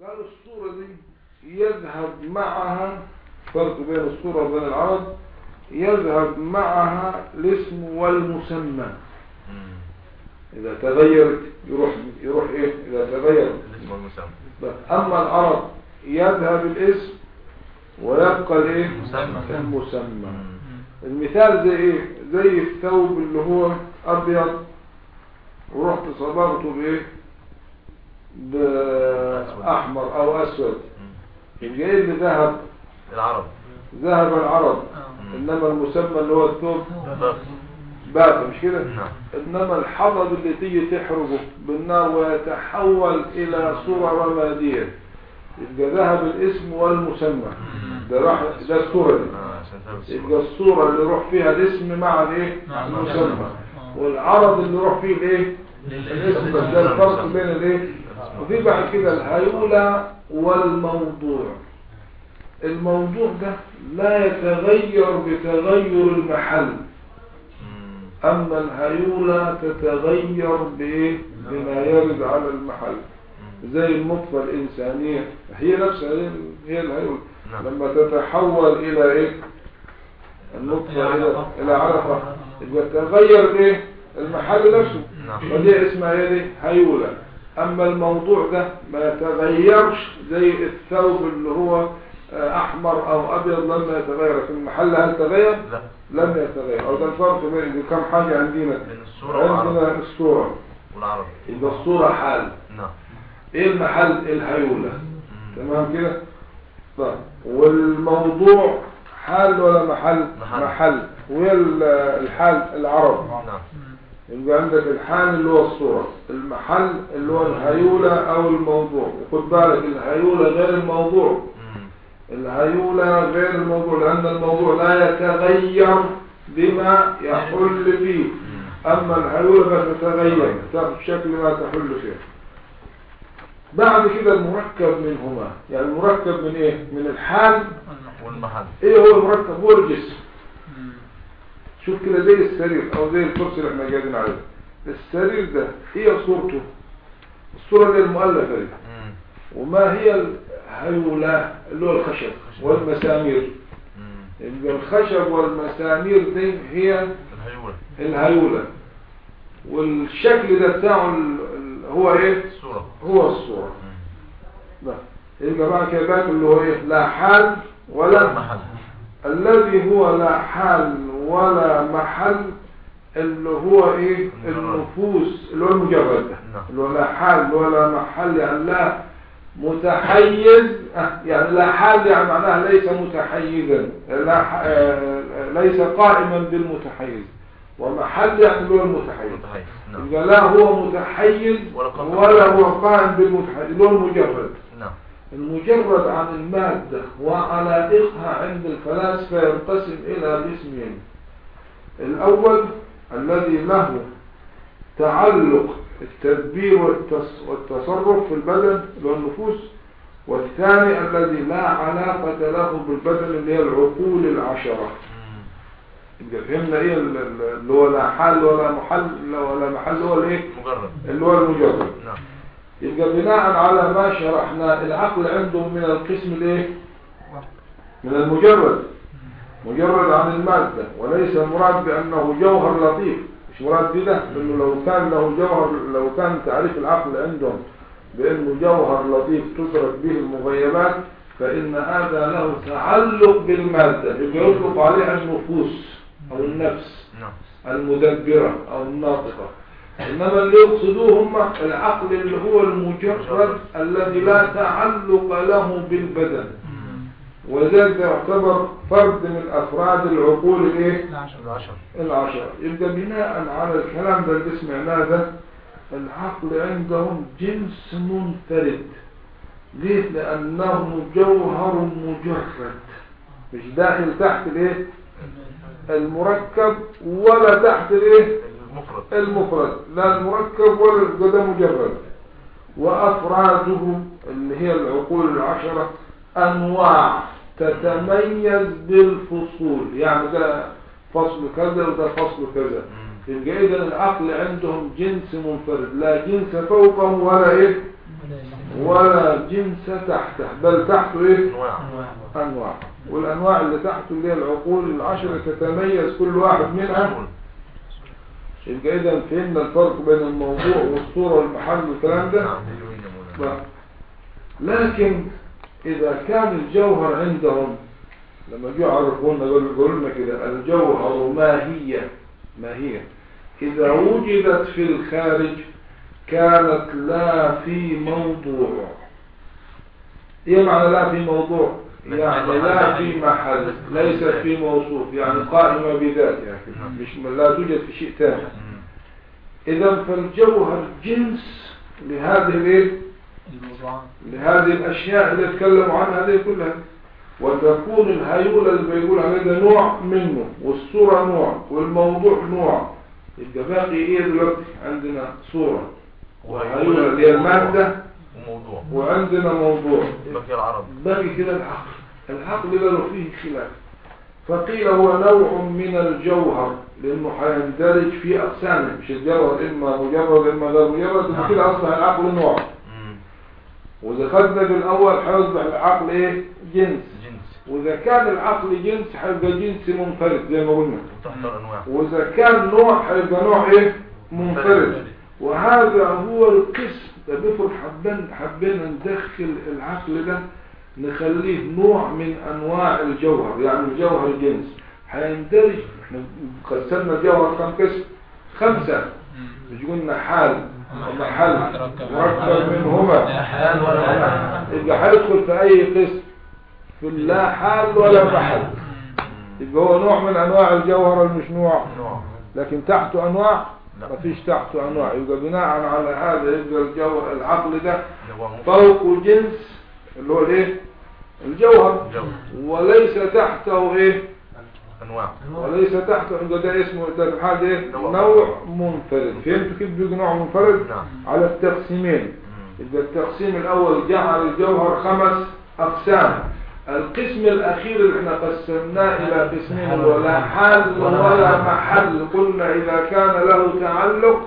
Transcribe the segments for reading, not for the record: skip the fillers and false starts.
قالوا الصورة دي يذهب معها، فرق بين الصورة وبين العرض، يذهب معها الاسم والمسمى. إذا تغيرت يروح إيه؟ إذا تغير الاسم والمسمى. أما العرض يذهب الاسم ويبقى الإيه؟ المسمى. المثال زي إيه؟ زي الثوب اللي هو أبيض ورحت صبغته بإيه؟ بأحمر أو أسود، يبقى إيه اللي ذهب؟ العرض. ذهب العرض. إنما المسمى اللي هو الثوب باقي، مش كده؟ إنما الحطب اللي تيجي تحرقه بالنار ويتحول إلى صورة رمادية، يبقى ذهب الاسم والمسمى. ده الصورة دي. يبقى الصورة اللي يروح فيها الاسم مع الايه؟ المسمى. والعرض اللي يروح فيه الايه؟ الاسم. ده الفرق بين الايه؟ وفي بعد كده الهيولة والموضوع. الموضوع ده لا يتغير بتغير المحل، اما الهيولة تتغير بايه؟ بما يرد على المحل. زي النطفة الإنسانية هي نفسها هي الهيولة. لما تتحول إلى إيه؟ النطفة إلى علقة، يبقى تغير إيه؟ المحل نفسه، ودي اسمها إيه دي؟ هيولة. أما الموضوع ده ما يتغيرش زي الثوب اللي هو أحمر أو أبيض لما يتغير في المحل. هل تغير؟ لا، لم يتغير. أو ده الفرق بين كم حاجة عندنا. عندنا الصورة والعرض. يبقى الصورة حال. نعم. ايه المحل؟ الهيولة. تمام كده. طيب والموضوع حال ولا محل؟ محل. والحال العرض. نعم. يبقى عندك الحال اللي هو الصورة، المحل اللي هو الهيولة او الموضوع. وخد بالك الهيولة غير الموضوع. الهيولة غير الموضوع، لان الموضوع لا يتغير بما يحل فيه، اما الهيولة تتغير تاخذ شكل ما تحل فيه. بعد كده المركب منهما، يعني المركب من ايه؟ من الحال والمحل. ايه هو المركب؟ هو الجسم. شوف كده زي السرير او زي الكرسي اللي احنا قاعدين عليه. السرير ده هي صورته، الصورة دي المؤلفة دي. وما هي الهيولة؟ اللي هو الخشب والمسامير. يبقى الخشب والمسامير دي هي الهيولة. والشكل ده بتاعه هو ايه؟ الصورة. هو الصورة. لا يبقى بقى كده اللي هو ايه؟ لا حال ولا محل. الذي هو لا حال ولا محل اللي هو ايه؟ النفوس، اللي هو المجرد ده. اللي هو لا حال ولا محل، يعني لا متحيز. يعني لا حال يعني معناها ليس متحيزا، ليس قائما بالمتحيز. ومحل يعني اللي هو المتحيز. يبقى لا هو متحيز ولا هو قائم بالمتحيز، اللي هو المجرد. المجرد عن المادة وعلائقها عند الفلاسفة ينقسم إلى قسمين. الأول الذي له تعلق التدبير والتصرف في البدن اللي هو النفوس، والثاني الذي لا علاقة له بالبدن اللي هي العقول العشرة. يبقى فهمنا ايه اللي هو لا حال ولا محل ولا محل، هو الايه؟ مجرد. اللي هو المجرد. نعم. يبقى بناء على ما شرحنا العقل عندهم من القسم الايه؟ من المجرد، مجرد عن المادة، وليس مراد بأنه جوهر لطيف. مش مراد بده، لأنه لو كان له جوهر، لو كان تعريف العقل عندهم بأنه جوهر لطيف تدرك به المغيبات، فإن هذا له تعلق بالمادة، يبقى يطلق عليها النفوس أو النفس المدبرة أو الناطقة. إنما اللي يقصدوه هم العقل اللي هو المجرد الذي لا تعلق له بالبدن، وذلك يعتبر فرد من أفراد العقول الايه؟ العشر. يبقى بناء على الكلام ده اللي سمعناه ده، العقل عندهم جنس منفرد. ليه؟ لأنه جوهر مجرد، مش داخل تحت الايه؟ المركب ولا تحت الايه؟ المفرد. لا المركب ولا ده مجرد. وأفراده اللي هي العقول العشرة أنواع تتميز بالفصول، يعني ده فصل كذا وده فصل كذا. يبقى إذن العقل عندهم جنس منفرد، لا جنس فوقه ولا إيه ولا جنس تحته، بل تحته ايه؟ أنواع. والأنواع اللي تحته اللي هي العقول العشرة تتميز كل واحد منها. يبقى إذا فهمنا الفرق بين الموضوع والصورة والمحل والكلام ده. لكن إذا كان الجوهر عندهم لما جوا يعرفونا يقولوا لنا كده الجوهر ما هي إذا وجدت في الخارج كانت لا في موضوع. إيه معنى لا في موضوع؟ يعني لا في محل، ليست في موصوف، يعني قائمة بذاتها، مش لا توجد في شيء ثاني. إذا فالجوهر جنس لهذه الأشياء اللي تكلموا عنها هذه كلها، وتكون الهيولة اللي بيقول عليها نوع منه، والصورة نوع، والموضوع نوع. يبقى باقي ايه دلوقتي؟ عندنا صورة وهيولة اللي هي المادة وموضوع، وعندنا موضوع. باقي العرب، باقي كده العقل له فيه خلاف. فقيل هو نوع من الجوهر لأنه حيندرج في أقسامه، مش الجوهر إما مجرد إما غير مجرد، وكده أصبح العقل نوع. وإذا خدنا بالأول حيصبح العقل إيه؟ جنس. وإذا كان العقل جنس حيبقى جنس منفرد زي ما قلنا، وإذا كان نوع حيبقى نوع إيه؟ منفرد. وهذا هو القسم. بفرض حبينا ندخل العقل ده نخليه نوع من أنواع الجوهر، يعني الجوهر جنس حيندرج. احنا قسمنا الجوهر كم قسم؟ 5. مش قلنا حال ومحل مركب منهما، يبقى حيدخل في أي قسم؟ في لا حال ولا محل. يبقى هو نوع من أنواع الجوهر مش نوع، لكن تحته أنواع ما فيش تحته أنواع. يبقى بناء على هذا يبقى الجوهر العقل ده فوق جنس اللي هو الايه؟ الجوهر، وليس تحته ايه؟ أنواع. وليس تحته عند ده اسمه ده الحال ايه؟ نوع منفرد. فهمتوا كيف بيجي نوع منفرد؟ على التقسيمين. يبقى التقسيم الأول جعل الجوهر 5 أقسام. القسم الأخير اللي احنا قسمناه إلى قسمين، ولا حال ولا محل. قلنا إذا كان له تعلق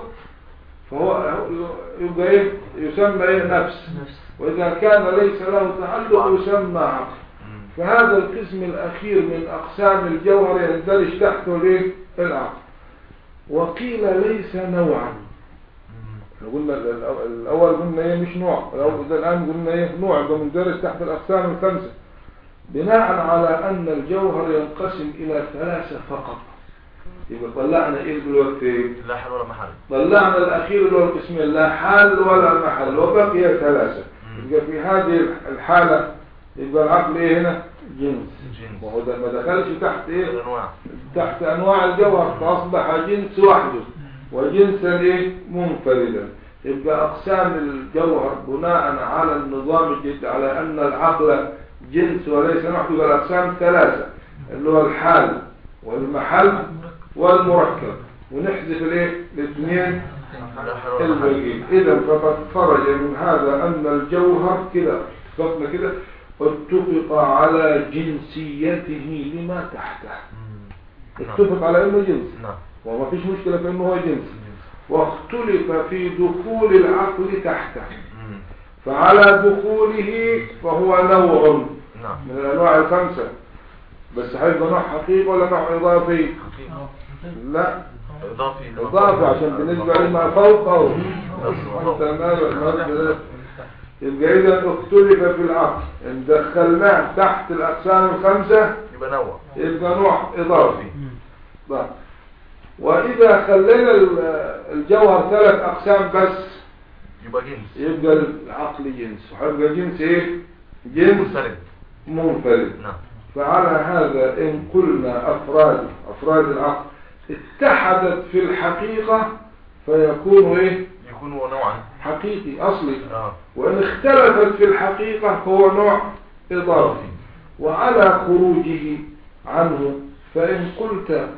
فهو يبقى ايه؟ يسمى ايه؟ نفس. وإذا كان ليس له تعلق يسمى عقل. فهذا القسم الأخير من أقسام الجوهر يندرج تحته الايه؟ العقل. وقيل ليس نوعا. قلنا الأول قلنا ايه؟ مش نوع. الآن قلنا ايه؟ نوع. يبقى مندرج تحت الأقسام ال5 بناء على أن الجوهر ينقسم إلى 3 فقط. يبقى طلعنا ايه دلوقتي؟ لا حال ولا محل. طلعنا الأخير اللي هو القسمين لا حال ولا محل، وبقي 3. يبقى في هذه الحالة يبقى العقل ايه هنا؟ جنس. وهو ده ما دخلش تحت ايه؟ تحت أنواع الجوهر، فأصبح جنس وحده وجنسا ايه؟ منفردا. يبقى أقسام الجوهر بناء على النظام الجديد على أن العقل جنس وليس نوع، يبقى الأقسام 3 اللي هو الحال والمحل والمركب، ونحذف الايه؟ الاثنين الباقيين. إذا فقد خرج من هذا أن الجوهر كده اتفقنا كده اتفق على جنسيته لما تحته. اتفق على انه جنس وما فيش مشكلة في انه هو جنس، واختلف في دخول العقل تحته. فعلى دخوله فهو نوع من الانواع ال5. بس هيبقى نوع حقيقي ولا نوع اضافي؟ لا اضافي عشان بالنسبة لما فوقه. يبقى إذا اختلف في العقل إن دخلناه تحت الأقسام ال5 يبقى نوع إضافي. وإذا خلينا الجوهر 3 أقسام بس يبقى العقل جنس، وحيبقى جنس إيه؟ جنس منفرد. فعلى هذا إن قلنا أفراد العقل اتحدت في الحقيقة فيكون إيه؟ يكون هو نوعا حقيقي أصلي. وإن اختلفت في الحقيقة فهو نوع إضافي. وعلى خروجه عنه فإن قلت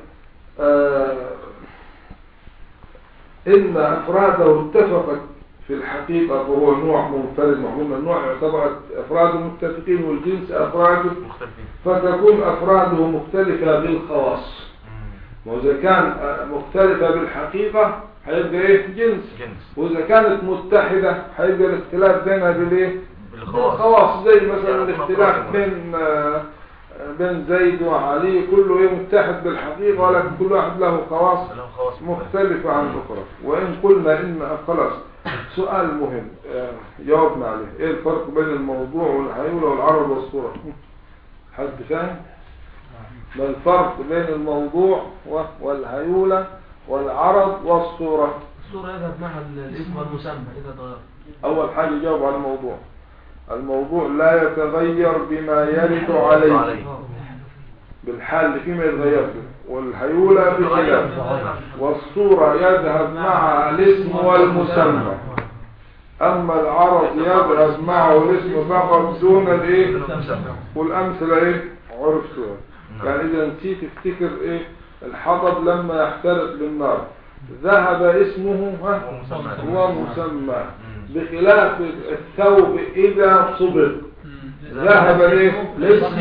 إن أفراده اتفقت في الحقيقة فهو نوع منفرد. معلوم النوع يعتبر أفراده متفقين والجنس أفراده مختلفين، فتكون أفراده مختلفة بالخواص. وإذا كان مختلفة بالحقيقة هيبقى ايه؟ جنس. واذا كانت متحدة هيبقى الاختلاف بينها بالايه؟ بالخواص. زي مثلا الاختلاف بين زيد وعلي كله ايه؟ متحد بالحقيقة، ولكن كل واحد له خواص مختلفة عن الاخرى. وان قلنا ان خلاص سؤال مهم جاوبنا عليه، ايه الفرق بين الموضوع والهيولة والعرض والصورة؟ حد فاهم؟ ما الفرق بين الموضوع والهيولة والعرض والصورة؟ الصورة يذهب معها الاسم والمسمى إذا تغير. أول حاجة جاوب على الموضوع. الموضوع لا يتغير بما يرد عليه بالحال اللي فيه ما يتغير فيه، والهيولة بخلاف. والصورة يذهب معها الاسم والمسمى، أما العرض يذهب معه الاسم فقط دون الايه؟ والأمثلة ايه؟ عرفتها. يعني إذا نسيت افتكر ايه؟ الحطب لما يحترق بالنار ذهب اسمه ومسمى، بخلاف الثوب إذا صبغ ذهب الاسم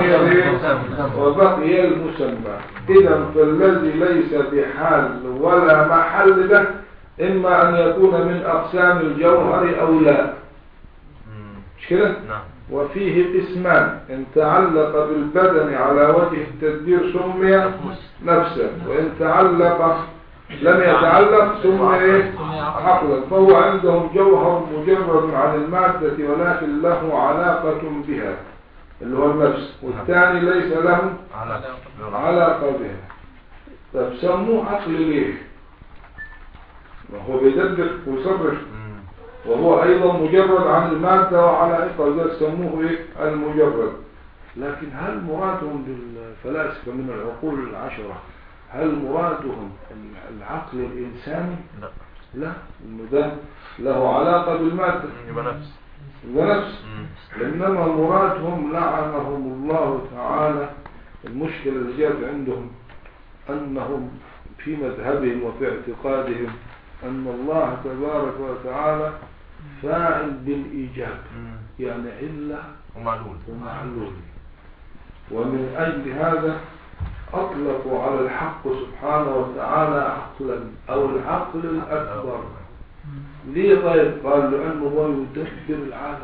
وبقي المسمى. إذا فالذي ليس بحال ولا محل له إما أن يكون من أقسام الجوهر أو لا، مش كده؟ وفيه قسمان: إن تعلق بالبدن على وجه التدبير سمي نفسا، وإن تعلق لم يتعلق سمي عقلا. فهو عندهم جوهر مجرد عن المادة ولكن له علاقة بها اللي هو النفس، والثاني ليس له علاقة بها. طب سموه عقل ليه؟ ما هو بيدبر ويصرف، وهو أيضا مجرد عن المادة وعلائقها، وذلك سموه إيه؟ المجرد. لكن هل مرادهم بالفلاسفة من العقول العشرة هل مرادهم العقل الإنساني؟ لا، إنه ده له علاقة بالمادة يبقى نفس. إنما مرادهم لعنهم الله تعالى. المشكلة اللي جاءت عندهم أنهم في مذهبهم وفي اعتقادهم أن الله تبارك وتعالى فاعل بالإيجاب، يعني علة ومعلول. ومن أجل هذا أطلقوا على الحق سبحانه وتعالى عقلا أو العقل الأكبر. ليه طيب؟ قال لأنه هو يدبر العالم،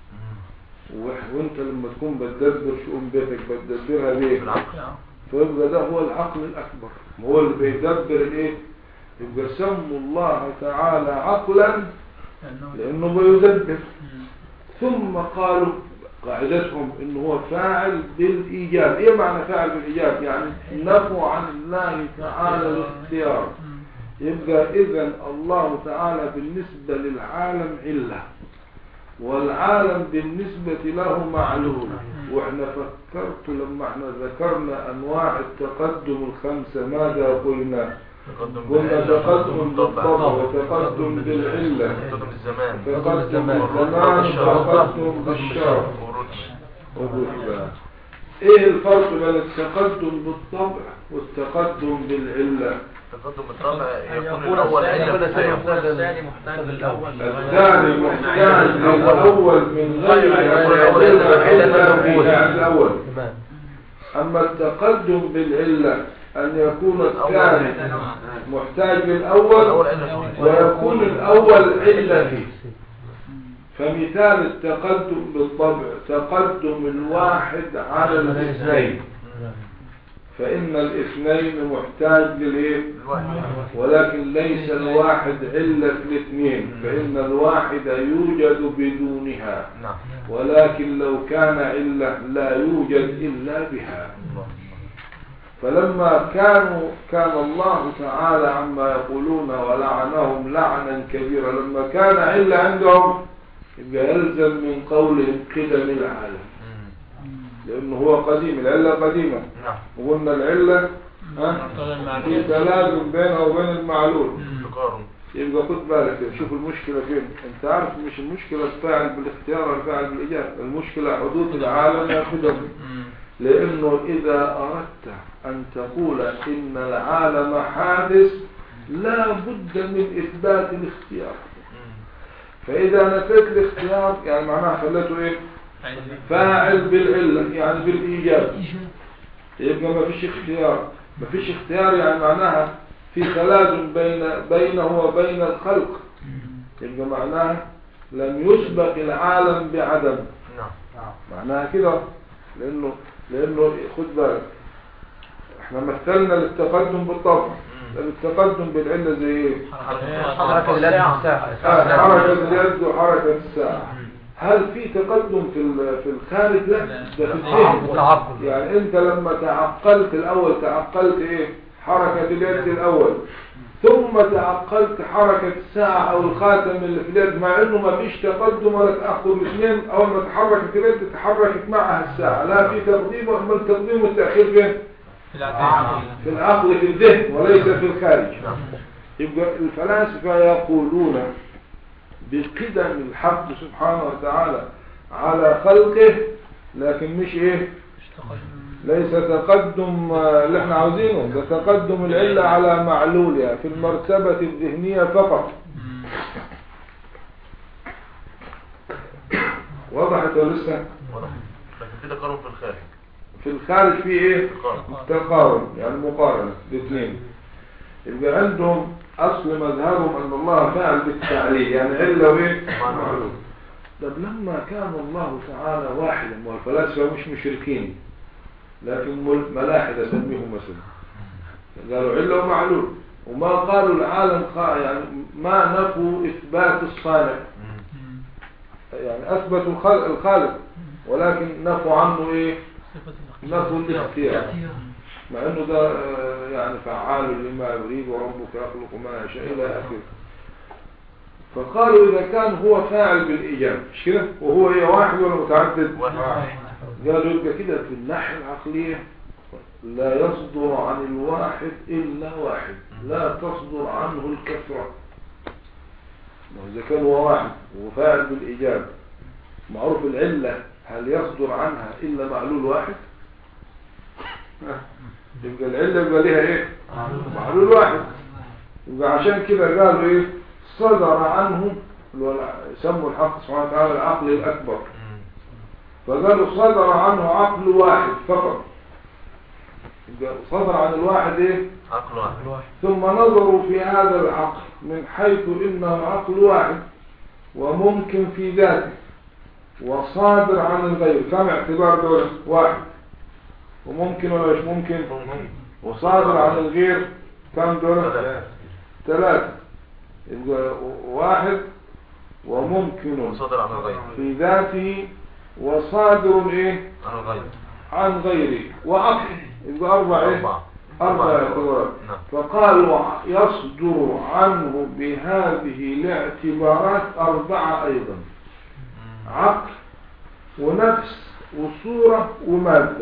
وانت لما تكون بتدبر شؤون بيتك بتدبرها ليه؟ فيبقى ده هو العقل الأكبر، هو اللي بيدبر الايه؟ يبقى سموا الله تعالى عقلا لأنه بيدبر. ثم قالوا قاعدتهم انه هو فاعل بالايجاب. ايه معنى فاعل بالايجاب؟ يعني نفوا عن الله تعالى الاختيار. يبقى اذا الله تعالى بالنسبة للعالم علة، والعالم بالنسبة له معلول. واحنا فكرت لما احنا ذكرنا انواع التقدم الخمسة ماذا قلنا؟ قلنا تقدم بالطبع، وتقدم بالعلة، تقدم بالزمان، وتقدم بالشرع والرتبة. ايه الفرق بين التقدم بالطبع والتقدم بالعلة؟ التقدم بالطبع يكون الأول علة الثاني محتاج للأول، الثاني محتاج للأول من غير الأول. أما التقدم بالعلة أن يكون الثاني محتاج للأول ويكون الأول علة فيه. فمثال التقدم بالطبع تقدم الواحد على الاثنين، فإن الاثنين محتاج للإيه؟ ولكن ليس الواحد علة الاثنين، فإن الواحد يوجد بدونها، ولكن لو كان علة لا يوجد إلا بها. فلما كان الله تعالى عما يقولون ولعنهم لعنا كبيرا، لما كان علة عندهم يبقى يلزم من قولهم قدم العالم، لأنه هو قديم، العلة قديمة. وقلنا العلة في تلازم بينها وبين المعلول. يبقى خد بالك، شوف المشكلة فين. انت عارف مش المشكلة الفاعل بالاختيار والفاعل بالإيجاب، المشكلة حدوث العالم يا قدم. لأنه إذا أردت أن تقول إن العالم حادث لا بد من إثبات الاختيار. فإذا نفيت الاختيار يعني معناها خلته إيه؟ فاعل بالعلة يعني بالإيجاب، يبقى ما فيش اختيار. ما فيش اختيار يعني معناها في تلازم بينه وبين الخلق، يبقى معناها لم يسبق العالم بعدم. معناها كده، لأنه خد بالك احنا مثلنا للتقدم بالطبع، التقدم بالعلة زي ايه؟ حركة اليد حركة اليد وحركة الساعة. هل في تقدم في الخارج؟ لا، ده في الذهن. يعني انت لما تعقلت الاول تعقلت ايه؟ حركة اليد الاول، ثم تعقلت حركة الساعة او الخاتم اللي في اليد، مع انه ما فيش تقدم ولا تأخر. الاثنين اول ما تحركت اليد تحركت معها الساعة، لا في تقديم. اما التقديم والتأخير فين؟ في العقل، في الذهن، وليس في الخارج. يبقى الفلاسفة يقولون بقدم الحق سبحانه وتعالى على خلقه، لكن مش ايه؟ ليس تقدم اللي احنا عاوزينه، ده تقدم العلة على معلولها في المرتبة الذهنية فقط. وضحت ولا لسه؟ وضحت، لكن في تقارن في الخارج. في الخارج في ايه؟ تقارن، يعني مقارنة الاثنين. يبقى عندهم اصل مذهبهم ان الله فعل بالتعليل، يعني علة وايه؟ معلول. طب لما كان الله تعالى واحدا، والفلاسفة مش مشركين لكن ملاحدة سميهم مثلا، قالوا علة ومعلول، وما قالوا العالم يعني ما نفوا إثبات الصانع، يعني أثبتوا الخالق ولكن نفوا عنه إيه؟ نفوا الاختيار، مع أنه ده يعني فعال لما يريد وربك يخلق ما يشاء إلى آخره. فقالوا إذا كان هو فاعل بالإيجاب مش كده، وهو إيه؟ واحد ولا متعدد؟ واحد. قالوا يبقى كده في الناحية العقلية لا يصدر عن الواحد إلا واحد، لا تصدر عنه الكثرة. إذا كان هو واحد وفاعل بالإيجاب، معروف العلة هل يصدر عنها إلا معلول واحد؟ يبقى العلة يبقى لها إيه؟ معلول واحد. يبقى عشان كده قالوا إيه؟ صدر عنه، يسموا الحق سبحانه وتعالى العقل الأكبر، فقالوا صدر عنه عقل واحد فقط. صدر عن الواحد ايه؟ عقل واحد. ثم نظروا في هذا العقل من حيث انه عقل واحد وممكن في ذاته وصادر عن الغير. كم اعتبار دول؟ واحد. وممكن ولا مش ممكن؟ وصادر عن الغير كم دول؟ ثلاثة. يبقى واحد وممكن وصادر عن الغير في ذاته وصادر ايه؟ عن غيره وعقل. يبقى أربع اعتبارات. فقالوا يصدر عنه بهذه الاعتبارات 4 أيضا: عقل ونفس وصورة ومادة.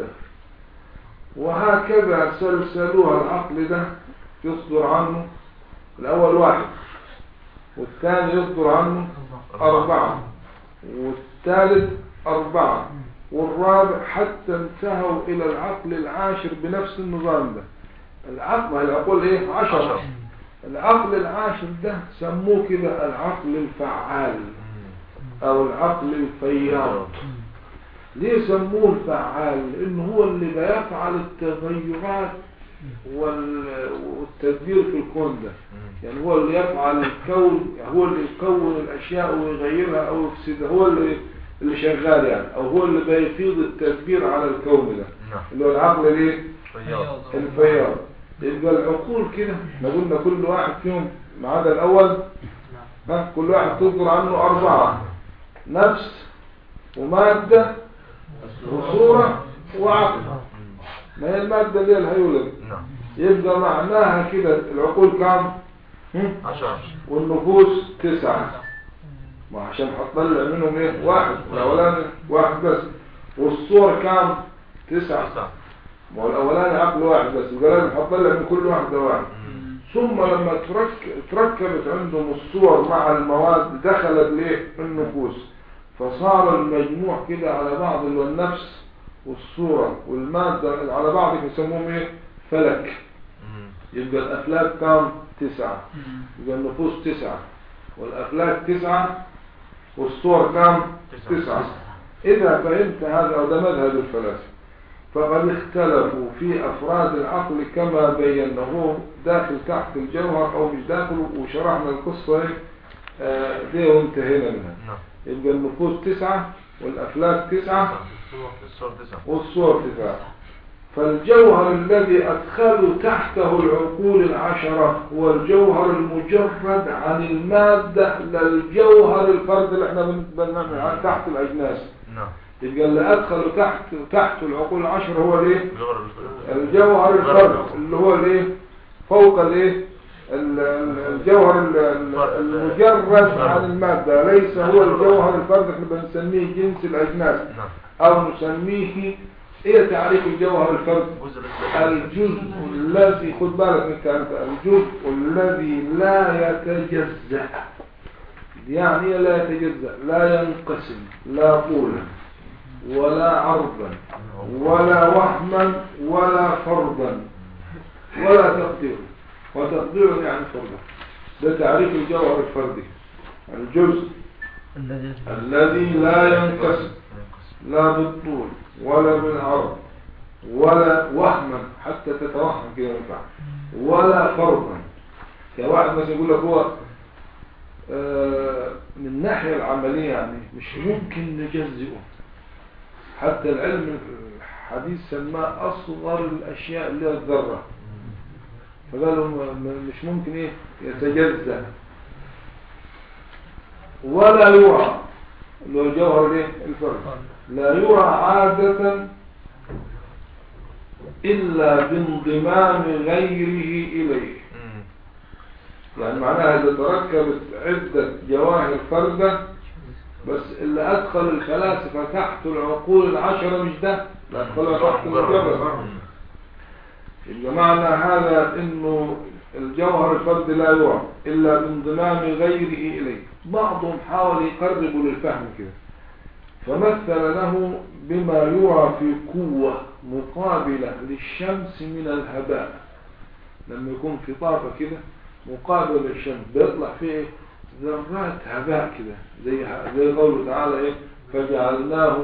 وهكذا سلسلوها. العقل ده يصدر عنه الأول 1، والثاني يصدر عنه 4، والثالث 4، والرابع، حتى انتهوا إلى العقل العاشر بنفس النظام ده. العقل ايه؟ 10. العقل العاشر ده سموه كده العقل الفعال او العقل الفياض. ليه سموه الفعال؟ لانه هو اللي بيفعل التغيرات والتدبير في الكون ده. يعني هو اللي يفعل الكون، هو اللي يكون الاشياء ويغيرها او يفسدها، هو اللي شغال يعني، او هو اللي بيفيض التدبير على الكون ده، اللي هو العقل الايه؟ الفياض. يبقى العقول كده احنا قلنا كل واحد فيهم ما عدا الاول كل واحد تصدر عنه 4: نفس ومادة وصورة وعقل. ما هي المادة اللي هي الهيولد. يبقى معناها كده العقول كام؟ 10. والنفوس 9. ما عشان هتطلع منهم ايه؟ 1. الاولاني 1 بس. والصور كام؟ 9. ما هو الاولاني عقل 1 بس، يبقى لازم هتطلع من كل واحدة 1. ثم لما تركبت عندهم الصور مع المواد دخلت ليه؟ النفوس، فصار المجموع كده على بعض، اللي هو النفس والصورة والمادة على بعض يسموهم ايه؟ فلك. يبقى الافلاك كام؟ 9. يبقى النفوس 9، والافلاك 9، والصور كام؟ 9. اذا فهمت هذا، او ده مذهب الفلاسفة، فقد اختلفوا في أفراد العقل كما بينه داخل تحت الجوهر أو مش داخل، وشرحنا القصة دي وانتهينا منها. يبقى النفوس 9 والأفلاك 9 والصور 9. فالجوهر الذي أدخلوا تحته العقول العشرة هو الجوهر المجرد عن المادة، للجوهر الفرد اللي احنا بنعمل عن تحت الأجناس. يبقى اللي أدخلوا تحت العقول العشرة هو الايه؟ الجوهر الفرد اللي هو الايه؟ فوق الايه؟ الجوهر المجرد عن المادة، ليس هو الجوهر الفرد احنا بنسميه جنس الأجناس أو نسميه ايه تعريف الجوهر الفرد؟ الجزء الذي، خد بالك من كلامك، الجزء الذي لا يتجزأ. يعني لا يتجزأ، لا ينقسم، لا طولا ولا عرضا ولا وهما ولا فرضا ولا تقدير، وتقدير يعني فرضا. ده تعريف الجوهر الفردي، الجزء الذي لا ينقسم لا بالطول ولا بالعرض ولا وهما، حتى تتوهم كده ينفع، ولا فرضا. يا واحد مثلا يقول لك هو من الناحية العملية يعني مش ممكن نجزئه، حتى العلم الحديث سماه أصغر الأشياء اللي هي الذرة، فقالوا مش ممكن ايه يتجزأ. ولا يرى اللي هو الجوهر ايه الفرد، لا يرى عادة إلا بانضمام غيره إليه. يعني معناها إذا تركبت عدة جواهر فردة، بس اللي أدخل الفلاسفة تحت العقول العشرة مش ده، لا أدخلها تحت المجرد. يبقى معنى هذا إنه الجوهر الفرد لا يرى إلا بانضمام غيره إليه. بعضهم حاول يقرب للفهم كده، فمثل له بما يرى في قوة مقابلة للشمس من الهباء. لما يكون في طاقة كده مقابل للشمس بيطلع فيه ذرات هباء كده، زي قوله تعالى ايه فجعلناه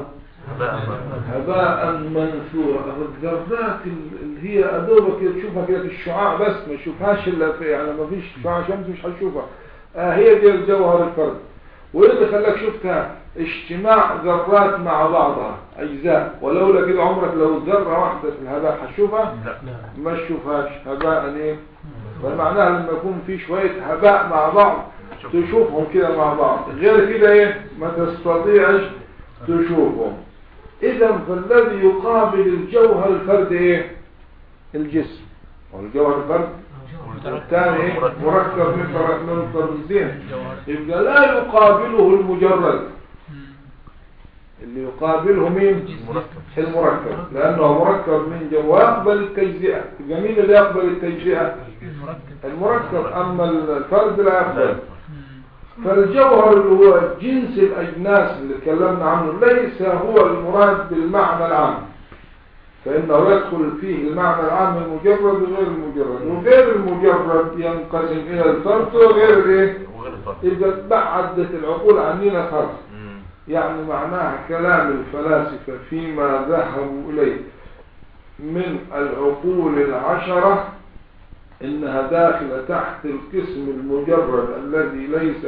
هباء منثورا. الذرات اللي هي أدوبة كده تشوفها كده في الشعاع بس، ما تشوفهاش إلا في، يعني ما فيش شعاع شمس مش هتشوفها. هي دي الجوهر الفرد. وإيه اللي خلاك شفتها؟ اجتماع ذرات مع بعضها أجزاء، ولولا كده عمرك لو ذرة واحدة في الهباء هتشوفها؟ ما تشوفهاش، هباء ايه. فمعناها لما يكون في شوية هباء مع بعض تشوفهم كده مع بعض، غير كده ايه ما تستطيعش تشوفهم. إذا فالذي يقابل الجوهر الفرد ايه؟ الجسم. والجوهر الفرد الثاني مركب من فرزين، يبقى لا يقابله المجرد. اللي يقابله مين؟ المركب، لأنه مركب من جواه يقبل التجزئة. يبقى مين اللي يقبل التجزئة؟ المركب، أما الفرد لا يقبل. فالجوهر اللي هو جنس الأجناس اللي تكلمنا عنه ليس هو المراد بالمعنى العام، فإنه يدخل فيه المعنى العام المجرد وغير المجرد، وغير المجرد ينقسم إلى الفرد وغير الايه؟ إذا بعدت العقول عننا خالص. يعني معناها كلام الفلاسفة فيما ذهبوا إليه من العقول العشرة إنها داخلة تحت القسم المجرد الذي ليس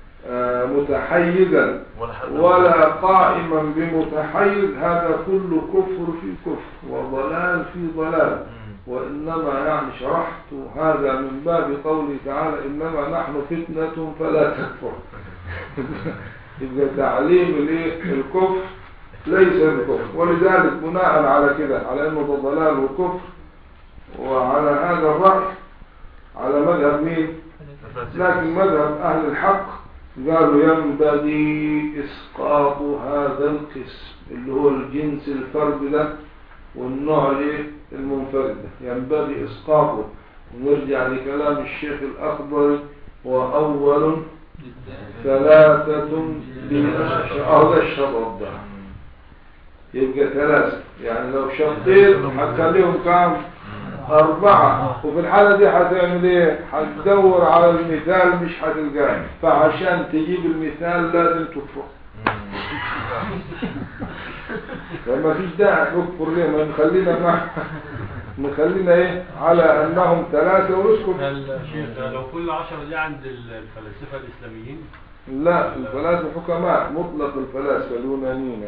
متحيزا ولا قائما بمتحيز. هذا كله كفر في كفر وضلال في ضلال. وإنما يعني شرحت هذا من باب قوله تعالى إنما نحن فتنة فلا تكفر. يبقى تعليم الكفر ليس الكفر، ولذلك بناء على كده على انه ده ضلال وكفر، وعلى هذا الرأي على مذهب مين؟ لكن مذهب اهل الحق قالوا ينبغي اسقاط هذا القسم اللي هو الجنس الفرد ده والنوع المنفرد ده، ينبغي اسقاطه. ونرجع لكلام الشيخ الأخضر وأول ثلاثة هذا الشطط ده يبقى ثلاثة، يعني لو شطيت هتخليهم كام؟ 4. وفي الحالة دي هتعمل ايه؟ هتدور على المثال مش هتلقاه، فعشان تجيب المثال لازم تفرق. فما فيش داعي نكفر ليه، ما نخلينا ايه على انهم ثلاثة ونسكت. الشيخ لو كل 10 دي عند الفلاسفة الإسلاميين؟ لا، الفلاسفة حكماء، مطلق الفلاسفة اليونانيين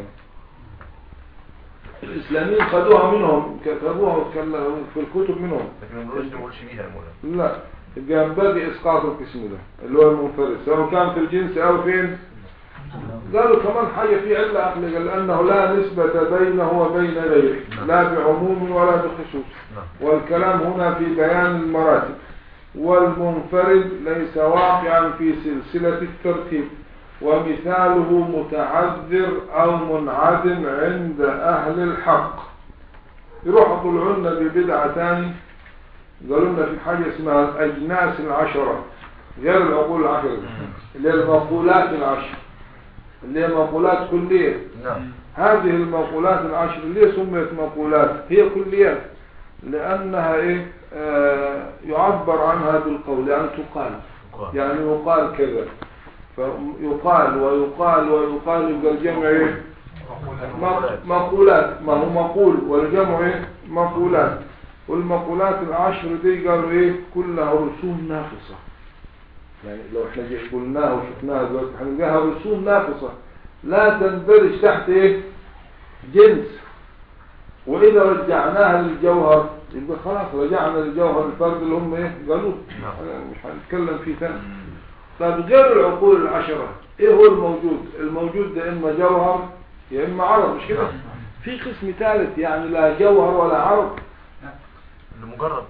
الإسلاميين خدوها منهم، كتبوها في الكتب منهم، لكن ما بنقولش بيها المولى. لا، ينبغي إسقاط القسم ده اللي هو المنفرد سواء كان في الجنس أو فين. قالوا كمان حاجة في علة عقلية، لأنه لا نسبة بينه وبين غيره، لا بعموم ولا بخصوص، والكلام هنا في بيان المراتب، والمنفرد ليس واقعا في سلسلة الترتيب، ومثاله متعذر أو منعدم عند أهل الحق. يروحوا طلعوا لنا ببدعة تاني، قالوا لنا في حاجة اسمها الأجناس العشرة غير العقول العشرة، اللي هي المقولات العشر، اللي هي مقولات كلية. هذه المقولات العشر اللي سميت مقولات هي كليات لأنها إيه يعبر عنها بالقول، يعني تقال، يعني يقال كذا، فيقال ويقال ويقال، يبقى الجمع إيه مقولات، ما هو مقول والجمع إيه مقولات. والمقولات العشر دي قالوا إيه كلها رسوم ناقصة، يعني لو احنا قلناها وشفناها دلوقتي هنلقاها رسوم ناقصة لا تندرج تحت ايه جنس. واذا رجعناها للجوهر يبقى خلاص رجعنا للجوهر الفرد اللي هم ايه قالوا، مش هنتكلم فيه ثاني. طيب غير العقول العشرة ايه هو الموجود؟ الموجود ده اما جوهر يا اما عرض، مش كده؟ في قسم ثالث يعني لا جوهر ولا عرض، المجرد.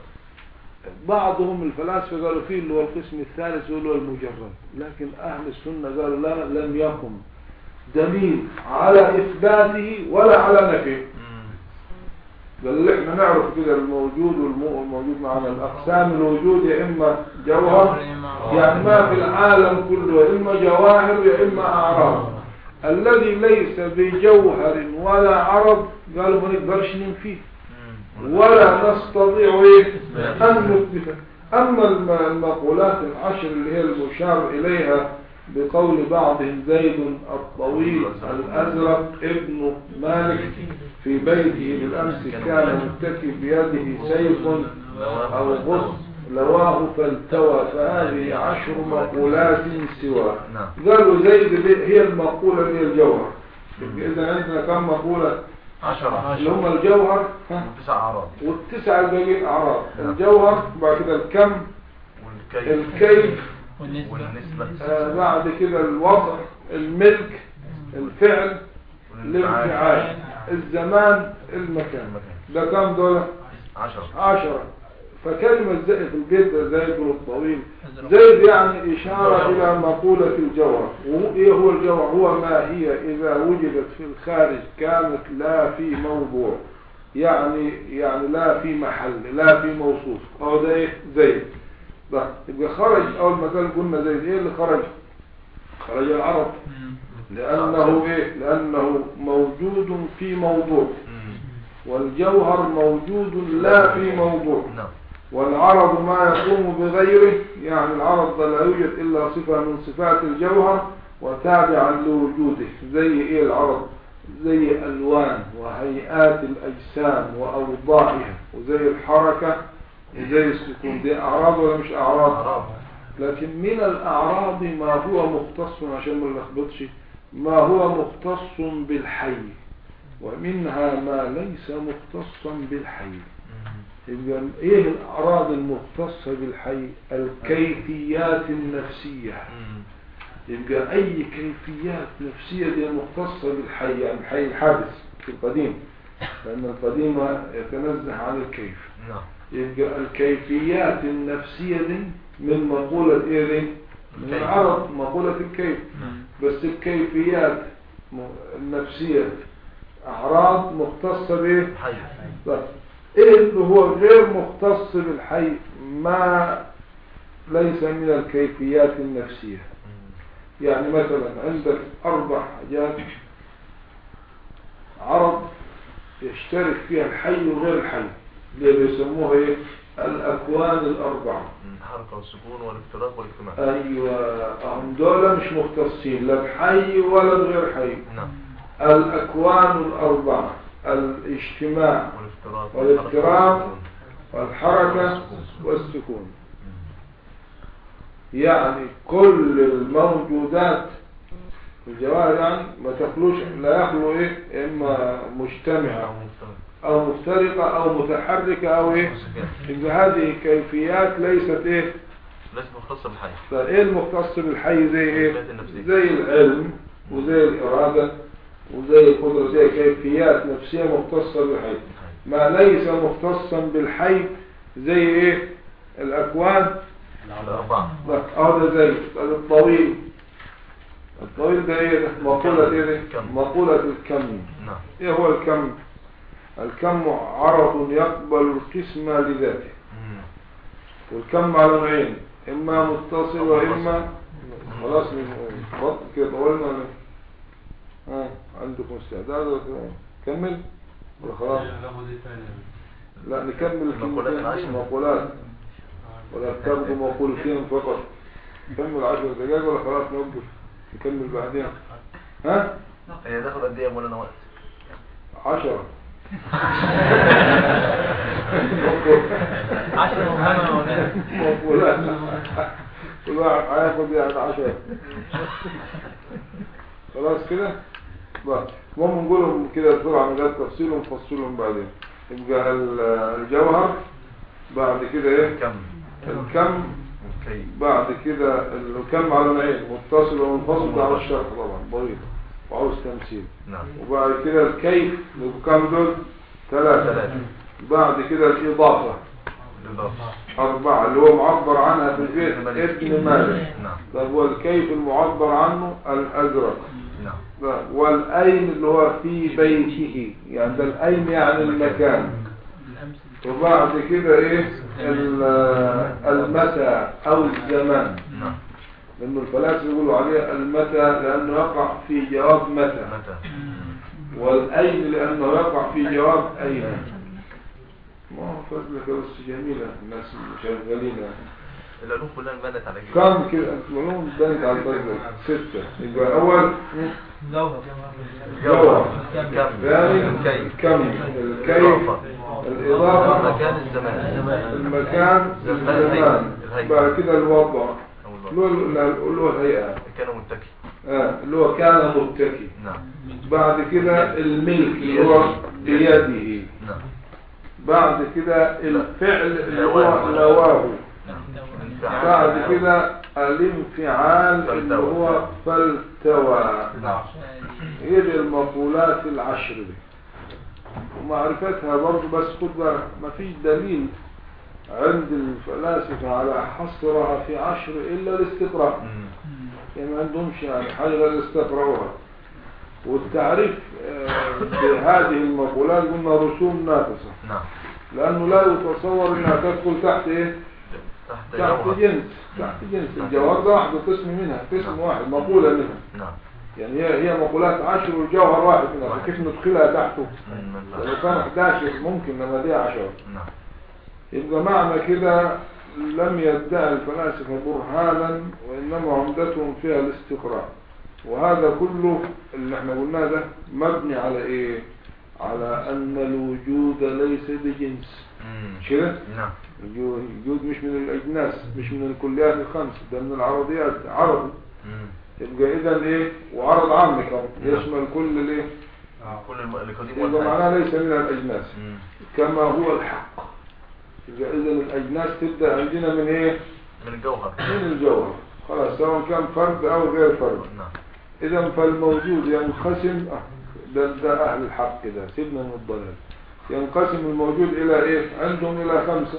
بعضهم الفلاسفة قالوا فيه اللي هو القسم الثالث اللي هو المجرد، لكن أهل السنة قالوا لا، لم يكن دليل على إثباته ولا على نفيه. قال احنا نعرف كده الموجود والموجود معنا الأقسام الوجود يا إما جوهر، يعني ما في العالم كله يا إما جواهر يا إما أعراض. الذي ليس بجوهر ولا عرض قالوا ما نقدرش ننفيه ولا نستطيع أن نثبته. أما المقولات العشر اللي هي المشار إليها بقول بعضهم زيد الطويل الأزرق ابن مالك في بيته بالأمس كان متكي بيده سيف أو غص لواه فالتوى، فهذه 10 مقولات سوى. قالوا زيد هي المقولة اللي هي الجوهر. إذا عندنا كم مقولة؟ 10 اللي هم الجوهر و9 أعراض، وال9 الباقيين أعراض. الجوهر بعد كده الكم، الكيف والنسبة، بعد كده الوضع، الملك، الفعل، الانفعال، الزمان، المكان. ده كم دول؟ 10. فكلمة زيد في البيت زيد الطويل، زيد يعني إشارة إلى مقولة الجوهر. وإيه هو الجوهر؟ هو ما هي إذا وجدت في الخارج كانت لا في موضوع، يعني لا في محل، لا في موصوف. أو ده إيه زيد ده يبقى خرج. أول مثال قلنا زيد إيه اللي خرج العرب، لأنه إيه لأنه موجود في موضوع، والجوهر موجود لا في موضوع. والعرض ما يقوم بغيره، يعني العرض لا يوجد إلا صفة من صفات الجوهر وتابعا لوجوده. زي إيه العرض؟ زي ألوان وهيئات الأجسام وأوضاعها، وزي الحركة وزي السكون. دي أعراض ولا مش أعراض؟ لكن من الأعراض ما هو مختص، عشان ما نلخبطش، ما هو مختص بالحي، ومنها ما ليس مختصا بالحي. يبقى ايه الاعراض المختصة بالحي؟ الكيفيات النفسية. يبقى اي كيفيات نفسية دي مختصة بالحي، يعني الحي الحادث في القديم، لان القديم يتنزه عن الكيف. يبقى الكيفيات النفسية دي من مقولة ايه دي؟ من العرض، مقولة الكيف. بس الكيفيات النفسية اعراض مختصة بايه؟ بس ايه اللي هو غير مختص بالحي؟ ما ليس من الكيفيات النفسية. يعني مثلا عندك 4 حاجات عرض يشترك فيها الحي وغير الحي، اللي بيسموها ايه الأكوان الأربعة. الحركة والسكون والافتراق والاجتماع. أيوة، هم دول مش مختصين لا بحي ولا بغير حي. نعم. الأكوان الأربعة: الاجتماع والافتراق والحركة والسكون. يعني كل الموجودات في الجواهر يعني ما تخلوش، لا يخلو ايه، اما مجتمعة او مفترقة او متحركة او ايه. ان هذه كيفيات ليست ايه، ليست مختصة بالحي. فايه المختص بالحي زي ايه؟ زي العلم وزي الإرادة وزي القدرة، زي كيفيات نفسية مختصة بالحي. ما ليس مختصا بالحي زي ايه؟ الأكوان الأربعة. هذا زي الطويل. الطويل ده ايه ده؟ مقولة ايه ده؟ مقولة الكم. نعم. ايه هو الكم؟ الكم عرض يقبل القسم لذاته. والكم على نوعين: اما متصل واما خلاص بطل كده. طولنا عندكم استعداد ولا كمل ولا خلاص؟ لا نكمل المقولات ولا تاخدوا مقولتين فقط. نكمل 10 دقائق ولا خلاص نوقف نكمل بعدين؟ ها؟ هي تاخد قد ايه يا مولانا وقت؟ 10 مقولات. كل واحد هياخد يعني 10. خلاص كده بقى. المهم نقولهم كده بسرعة من غير تفصيل ونفصلهم بعدين. يبقى الجوهر، بعد كده ايه؟ الكم، بعد كده الكم على نوعين: متصل ومنفصل. ده على الشرح طبعا ضريبة وعاوز تمثيل. نعم. وبعد كده الكيف، الكم دول 3. بعد كده الإضافة 4 اللي هو معبر عنها في البيت ابن مالك. نعم. هو الكيف المعبر عنه الأزرق. نعم. والأين اللي هو في بيته، يعني ده الأين يعني المكان. وبعد كده ايه؟ المتى او الزمان. نعم. لأنه الفلاسفة يقولوا عليه المتى لأنه يقع في جواب متى، والأين لأنه يقع في جواب أين. ما هو فضلك بس جميلة الناس شغالين. العلوم كلها انبنت على كده. كم كده العلوم انبنت على الفضل 6. يبقى أول جوهر، ثاني كم، الكيف، الإضافة، المكان، الزمان، بعد كده الوضع اللي هو الهيئة كان متكي. اللي هو كان متكي. نعم. بعد كده الملك اللي هو بيده. نعم. بعد كده الفعل اللي هو لواه. بعد كده الانفعال اللي هو فلتوى. هي دي المقولات 10 دي، ومعرفتها برضو. بس خد بالك ما فيش دليل عند الفلاسفة على حصرها في 10 إلا الاستقراء. يعني ما عندهمش يعني حاجة غير استقرأوها. والتعريف بهذه المقولات قلنا رسوم ناقصة. نعم. لأنه لا يتصور أنها تدخل تحت إيه؟ تحت جنس. تحت جنس الجوهر ده واحد قسم منها، قسم واحد مقولة منها. نعم. يعني هي مقولات 10 والجوهر واحد منها، كيف ندخلها تحته؟ لو كان 11 ممكن، لما دي 10. نعم. يبقى معنى كده لم يدعي الفلاسفة برهانا، وإنما عمدتهم فيها الاستقراء. وهذا كله اللي احنا قلناه ده مبني على ايه؟ على ان الوجود ليس بجنس. كده؟ نعم. الوجود مش من الاجناس، مش من الكليات الخمس، ده من العرضيات. عرض. يبقى اذا ايه؟ وعرض عام كمان يشمل كل الايه؟ كل القديم والحديث. يبقى معناه ليس من الاجناس كما هو الحق. يبقى اذا الاجناس تبدا عندنا من ايه؟ من الجوهر. من الجوهر. خلاص، سواء كان فرد او غير فرد. نعم. اذا فالموجود ينقسم. ده اهل الحق كده، سيبنا من الضلال. ينقسم الموجود الى ايه؟ عندهم الى 5: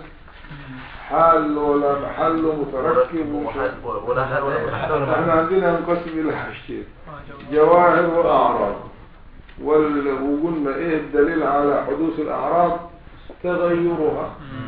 حال ولا محل متركب ولا حال ولا محل. احنا عندنا ينقسم الى حاجتين: جواهر واعراض. وقلنا ايه الدليل على حدوث الاعراض؟ تغيرها.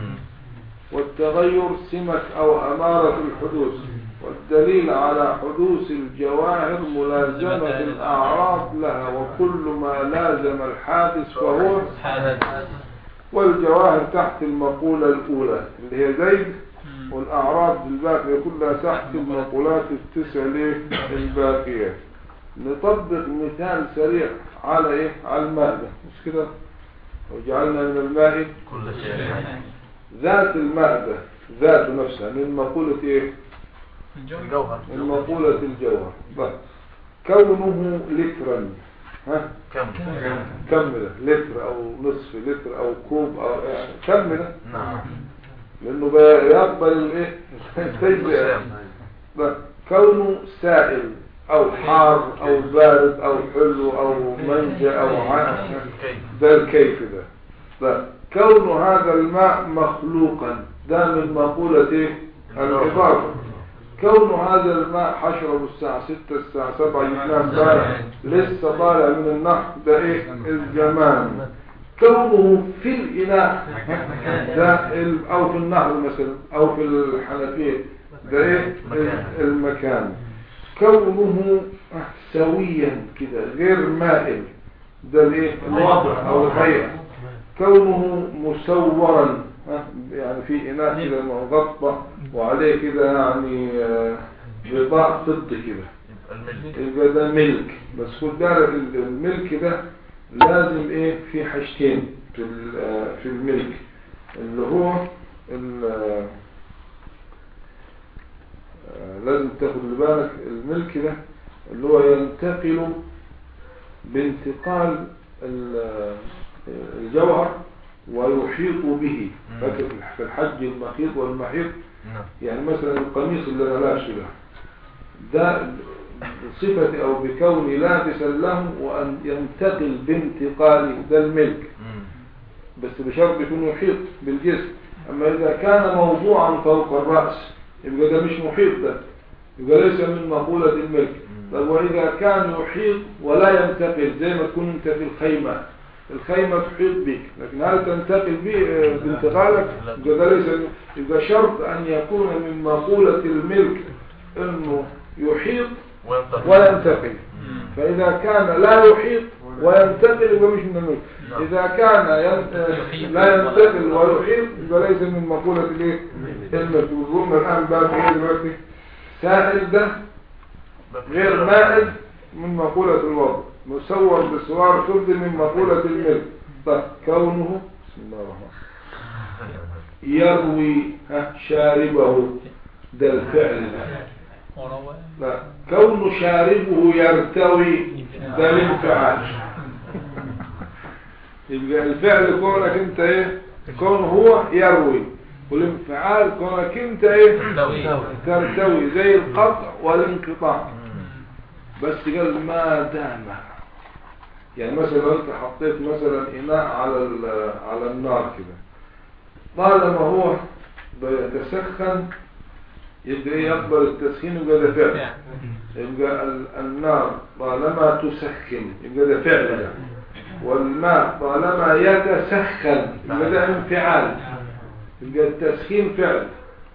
والتغير سمة او امارة الحدوث. والدليل على حدوث الجواهر ملازمة الأعراض لها، وكل ما لازم الحادث فهو حادث. والجواهر تحت المقولة الأولى اللي هي زيد، والأعراض الباقية كلها تحت المقولات التسع الباقية. نطبق مثال سريع على إيه؟ على المادة، مش كده؟ وجعلنا من الماء كل شيء حي. ذات المادة ذات نفسها من مقولة إيه؟ الجوهر. من مقولة الجوهر. بس كونه لترا، ها؟ كم كمله لتر أو نصف لتر أو كوب أو يعني كمله، نعم. لأنه بيقبل الإيه؟ التجزئة. بس كونه سائل أو حار أو بارد أو حلو أو منجى أو عام، ده الكيف ده. بس كون هذا الماء مخلوقا، ده من مقولة إيه؟ الإضافة. كون هذا الماء حشرب الساعة 6 الساعة 7 ينام طالع لسه طالع من النهر، ده إيه؟ الزمان. كونه في الإناء ده أو في النهر مثلا أو في الحنفية، ده إيه؟ المكان. كونه سويا كده غير مائل، ده الإيه؟ الوضع أو الهيئة. كونه مسورا، يعني في إناء كده مغطى وعليه كده يعني غطاء فضي كده، يبقى ده ملك. بس خد بالك الملك ده لازم ايه؟ في حاجتين في الملك، اللي هو لازم تاخد بالك الملك ده اللي هو ينتقل بانتقال الجوهر ويحيط به. فاكر في الحج المخيط والمحيط، يعني مثلا القميص اللي انا لابسه ده بصفتي او بكوني لابسا له وان ينتقل بانتقالي، ده الملك، بس بشرط يكون يحيط بالجسم. اما اذا كان موضوعا فوق الرأس يبقى ده مش محيط، ده يبقى ليس من مقولة الملك. طب واذا كان يحيط ولا ينتقل، زي ما تكون انت في الخيمة تحيط بك، لكن هل تنتقل بانتقالك؟ يبقى ليس. يبقى شرط ان يكون من مقولة الملك انه يحيط وينتقل. فاذا كان لا يحيط وينتقل يبقى مش من الملك. اذا كان لا ينتقل ويحيط يبقى ليس من مقولة الايه؟ الملك. وقلنا الان بقى ايه دلوقتي؟ سائل ده غير مائل من مقولة الوضع، مسور بسوار فضي من مقولة الملك. طيب كونه بسم الله الرحمن يروي شاربه، ده الفعل ده. لا، كون شاربه يرتوي، ده الانفعال. يبقى الفعل كونك انت ايه؟ كون هو يروي، والانفعال كونك انت ايه؟ ترتوي، زي القطع والانقطاع. بس قال ما دام، يعني مثلا لو انت حطيت مثلا اناء على النار كده، طالما هو بيتسخن يبقى يقبل التسخين، يبقى ده فعل. يبقى النار طالما تسخن يبقى ده فعل، والماء طالما يتسخن يبقى ده انفعال، يبقى التسخين فعل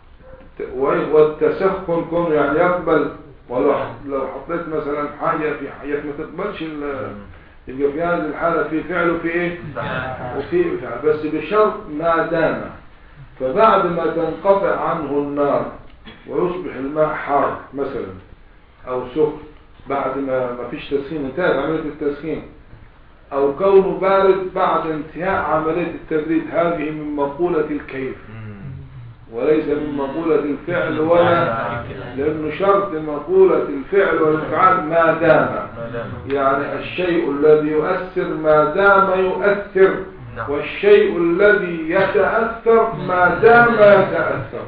والتسخن كون يعني يقبل. ولو حطيت مثلا حاجة في حاجة ما تقبلش، يبقى في هذه الحالة في فعل وفي ايه؟ وفي فعل، بس بشرط ما دام. فبعد ما تنقطع عنه النار ويصبح الماء حار مثلا او سخن، بعد ما فيش تسخين، انتهت عملية التسخين، او كونه بارد بعد انتهاء عملية التبريد، هذه من مقولة الكيف وليس من مقولة الفعل، ولا لأنه شرط مقولة الفعل والانفعال ما دام، يعني الشيء الذي يؤثر ما دام يؤثر، والشيء الذي يتأثر ما دام يتأثر.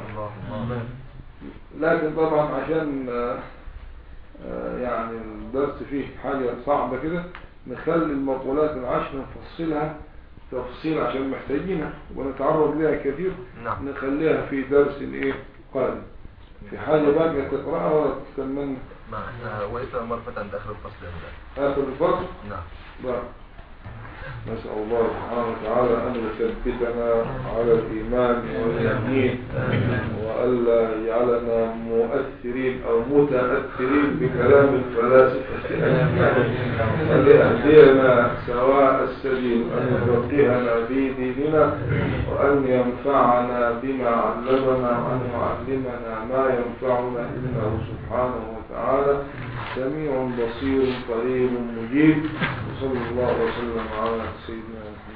لكن طبعا عشان يعني الدرس فيه حاجة صعبة كده، نخلي المقولات العشر نفصلها تفصيل عشان محتاجينها ونتعرض لها كثير. نخليها في درس الايه قادم. في حاجة باقية تقرأها ولا تستمن؟ وقفنا مرة فاتت عند آخر الفصل. آخر الفصل؟ نعم. نسأل الله سبحانه وتعالى أن يثبتنا على الإيمان واليقين وألا يجعلنا مؤثرين أو متأثرين بكلام الفلاسفة وليهدينا سواء السبيل أن يفقهنا في ديننا وأن ينفعنا بما علمنا وأن يعلمنا ما ينفعنا إنه سبحانه وتعالى سميع بصير قريب مجيب. وصلى الله وسلم على سيدنا محمد.